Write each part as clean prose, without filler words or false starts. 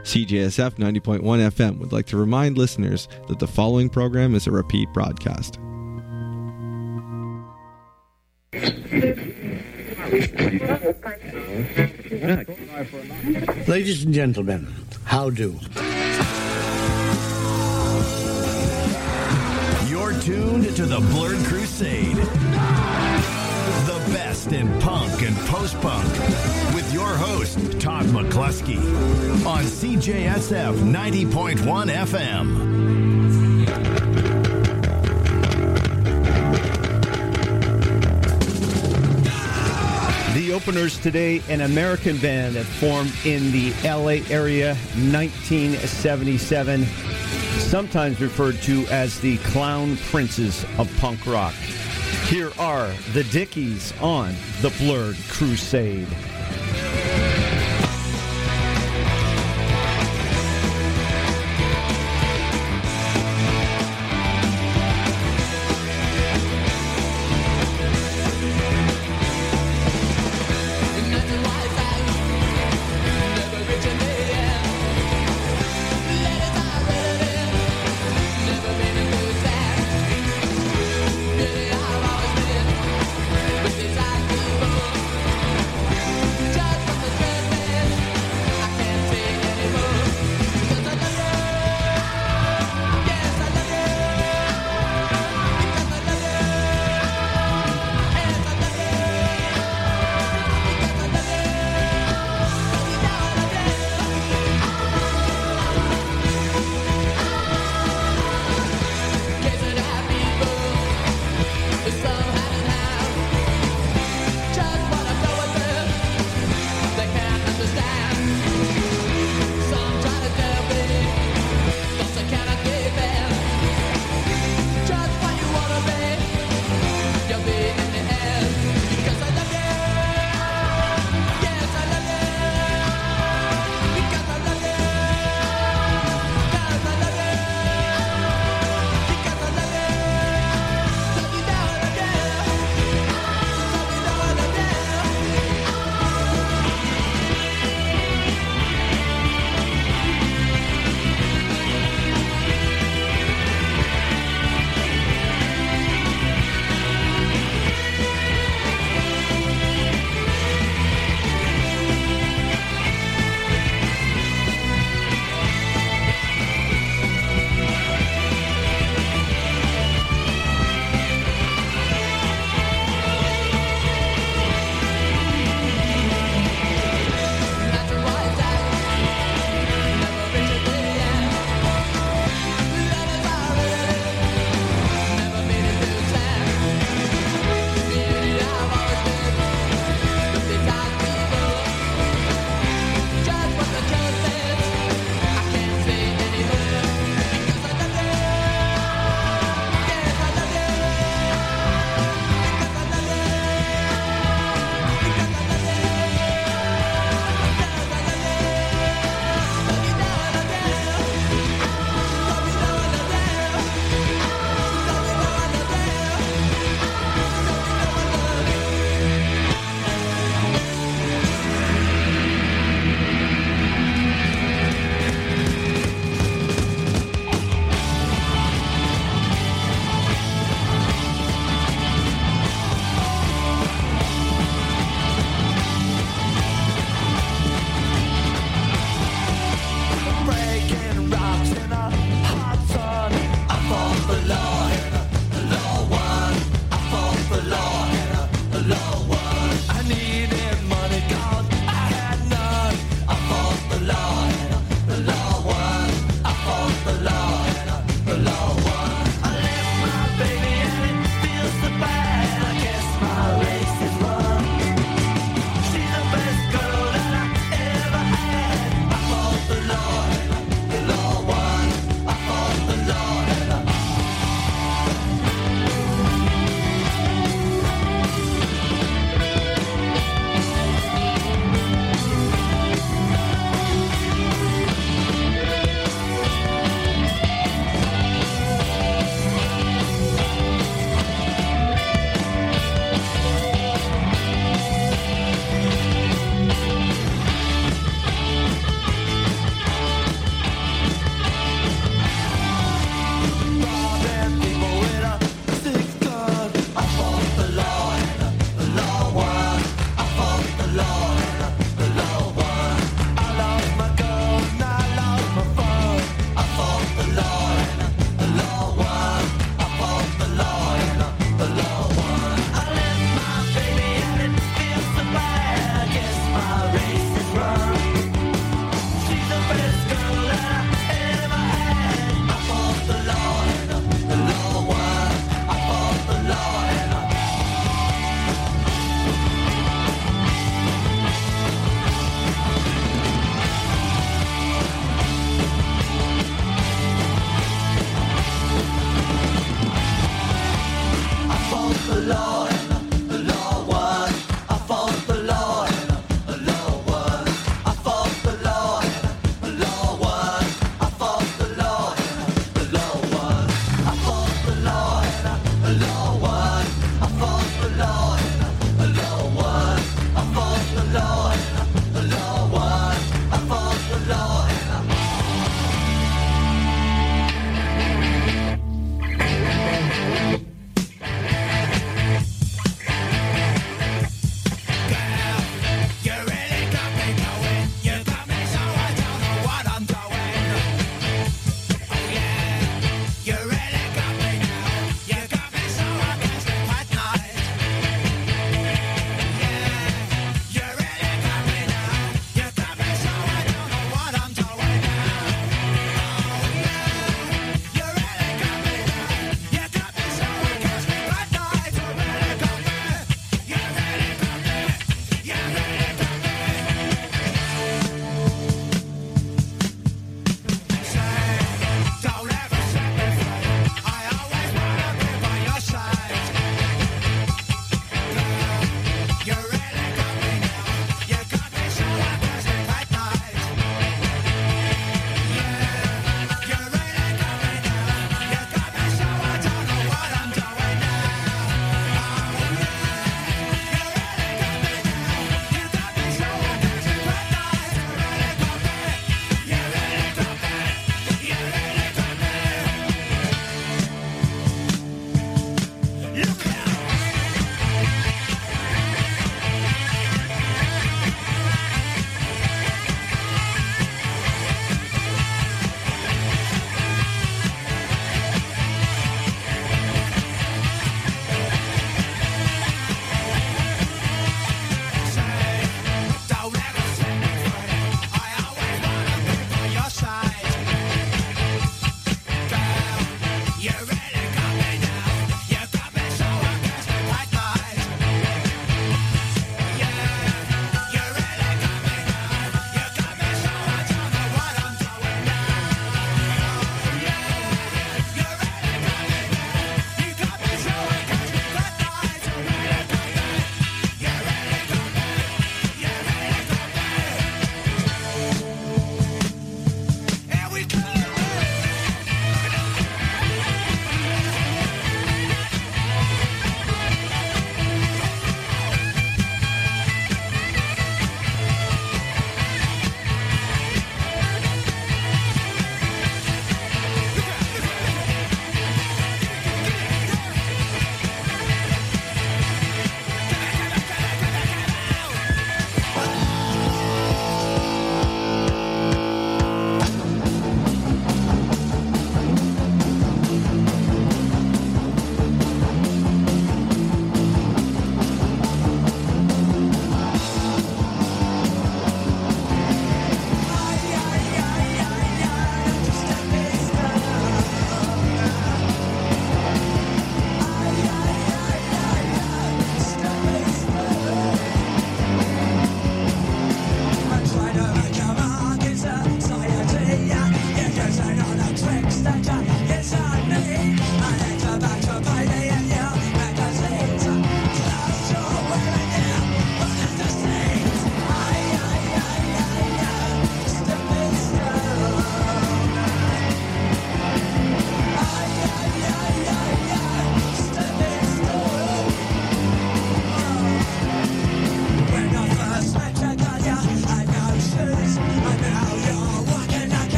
CJSF 90.1 FM would like to remind listeners that the following program is a repeat broadcast. Ladies and gentlemen, how do? You're tuned to the Blurred Crusade. The best in punk and post-punk with your host, Todd McCluskey, on CJSF 90.1 FM. The openers today, an American band that formed in the LA area, 1977, sometimes referred to as the Clown Princes of punk rock. Here are the Dickies on the Blurred Crusade.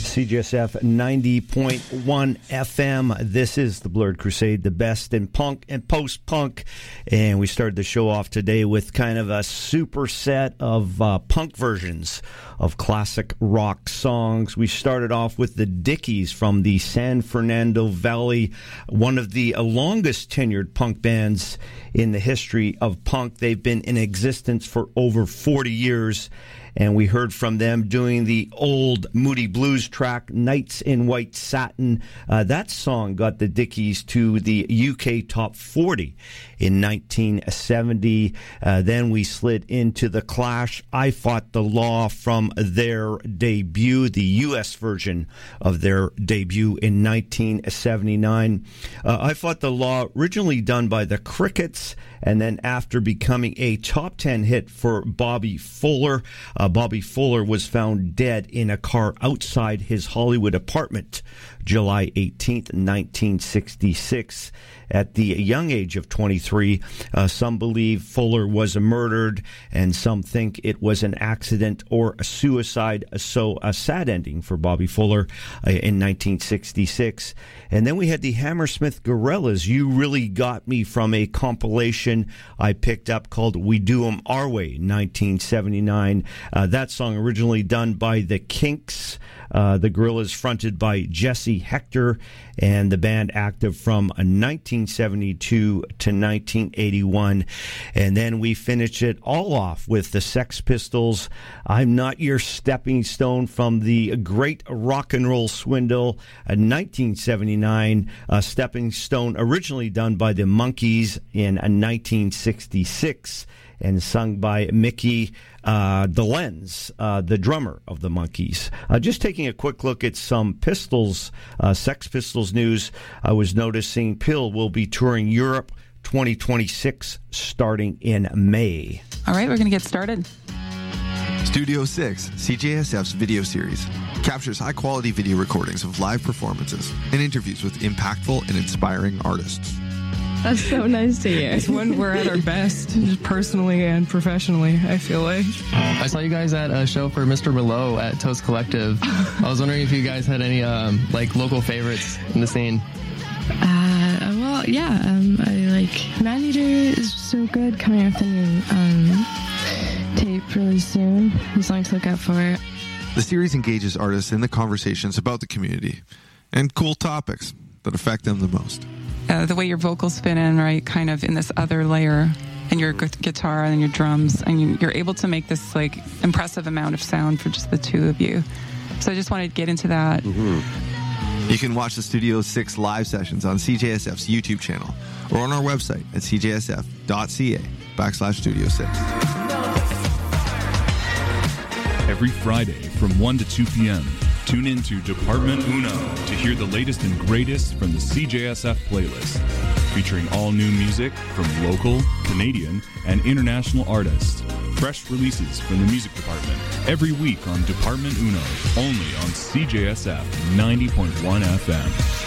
CJSF 90.1 FM. This is the Blurred Crusade, the best in punk and post-punk. And we started the show off today with kind of a superset of punk versions of classic rock songs. We started off with the Dickies from the San Fernando Valley, one of the longest tenured punk bands in the history of punk. They've been in existence for over 40 years. And we heard from them doing the old Moody Blues track, Nights in White Satin. That song got the Dickies to the UK Top 40 in 1970. Then we slid into the Clash, I Fought the Law, from their debut, the US version of their debut in 1979. I Fought the Law, originally done by the Crickets, and then after becoming a top 10 hit for Bobby Fuller, Bobby Fuller was found dead in a car outside his Hollywood apartment July 18th, 1966. At the young age of 23, some believe Fuller was murdered, and some think it was an accident or a suicide. So a sad ending for Bobby Fuller in 1966. And then we had the Hammersmith Gorillas, You Really Got Me, from a compilation I picked up called We Do 'Em Our Way, 1979. That song originally done by the Kinks. The Gorillas fronted by Jesse Hector, and the band active from 1972 to 1981. And then we finished it all off with the Sex Pistols, I'm Not Your Stepping Stone, from the Great Rock and Roll Swindle, 1979. Stepping Stone, originally done by the Monkees in 1966. And sung by Mickey Dolenz, the drummer of the Monkees. Just taking a quick look at some Pistols, Sex Pistols news, I was noticing Pill will be touring Europe 2026 starting in May. All right, we're going to get started. Studio 6, CJSF's video series, captures high-quality video recordings of live performances and interviews with impactful and inspiring artists. That's so nice to hear. It's when we're at our best, just personally and professionally, I feel like. I saw you guys at a show for Mr. Below at Toast Collective. I was wondering if you guys had any local favorites in the scene. Well, yeah, I like Maneater is so good, coming out with a new tape really soon. There's something to look out for. The series engages artists in the conversations about the community and cool topics that affect them the most. The way your vocals fit in, right, kind of in this other layer, and your guitar and your drums, and you're able to make this like impressive amount of sound for just the two of you. So I just wanted to get into that. Mm-hmm. You can watch the Studio 6 live sessions on CJSF's YouTube channel or on our website at cjsf.ca/Studio 6. Every Friday from 1 to 2 p.m., tune in to Department Uno to hear the latest and greatest from the CJSF playlist, featuring all new music from local, Canadian, and international artists. Fresh releases from the music department every week on Department Uno, only on CJSF 90.1 FM.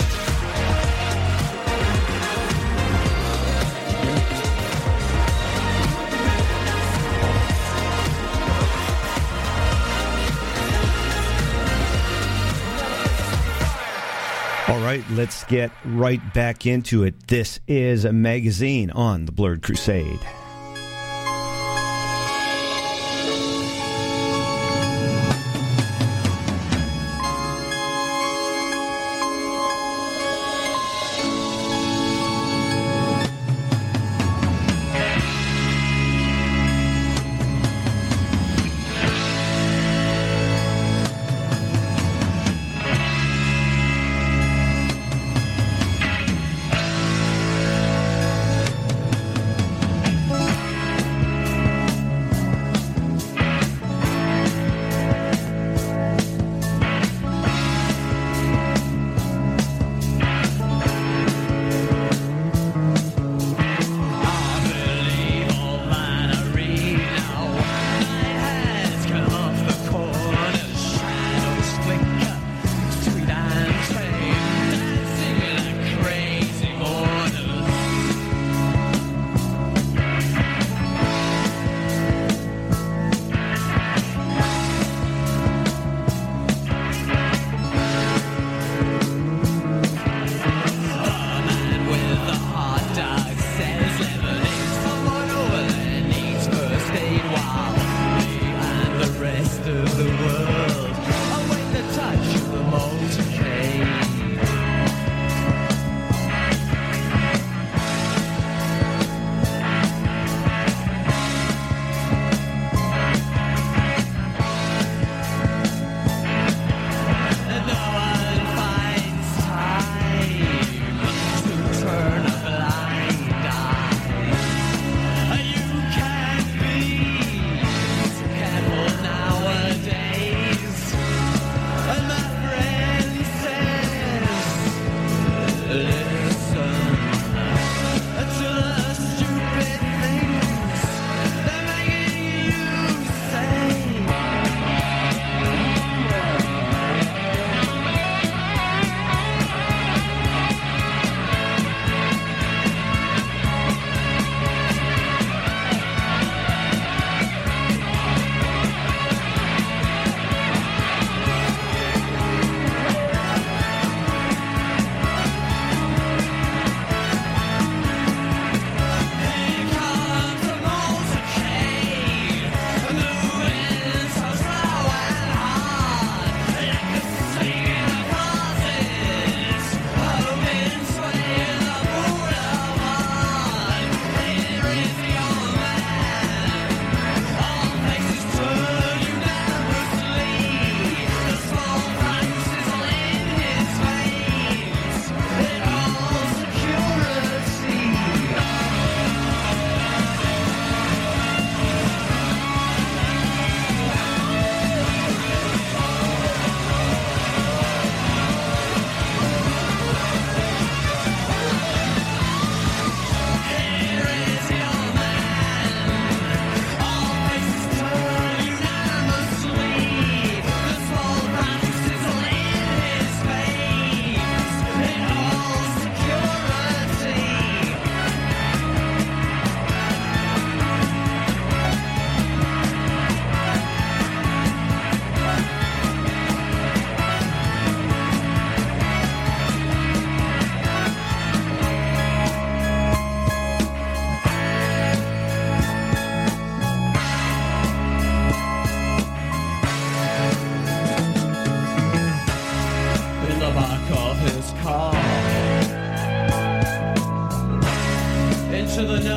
All right, let's get right back into it. This is a magazine on the Blurred Crusade.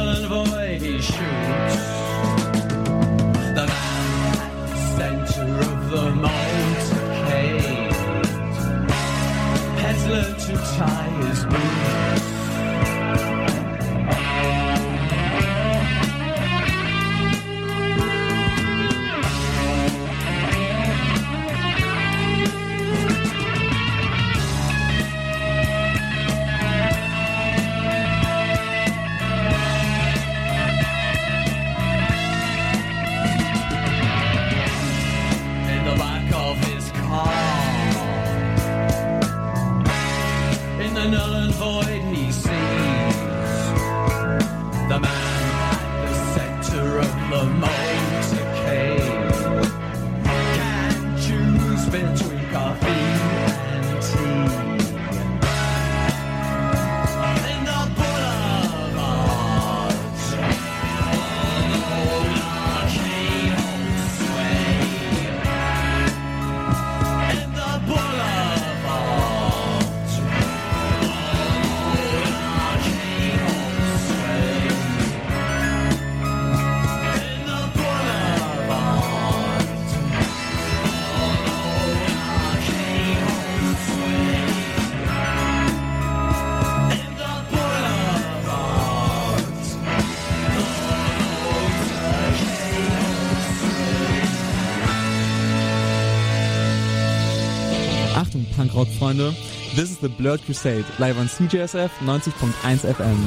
null and void he shoots. The man at the center of the motorcade has learned to tie his boots. Null and void he sees the man at the center of the motorcade can choose between coffee and tea. In the boulevard, monarchy holds sway. In the boulevard. Achtung, Punkrock-Freunde, this is the Blurred Crusade, live on CJSF 90.1 FM.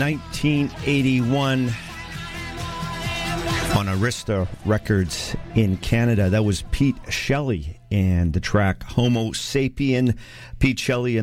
1981 on Arista Records in Canada. That was Pete Shelley and the track Homo Sapien. Pete Shelley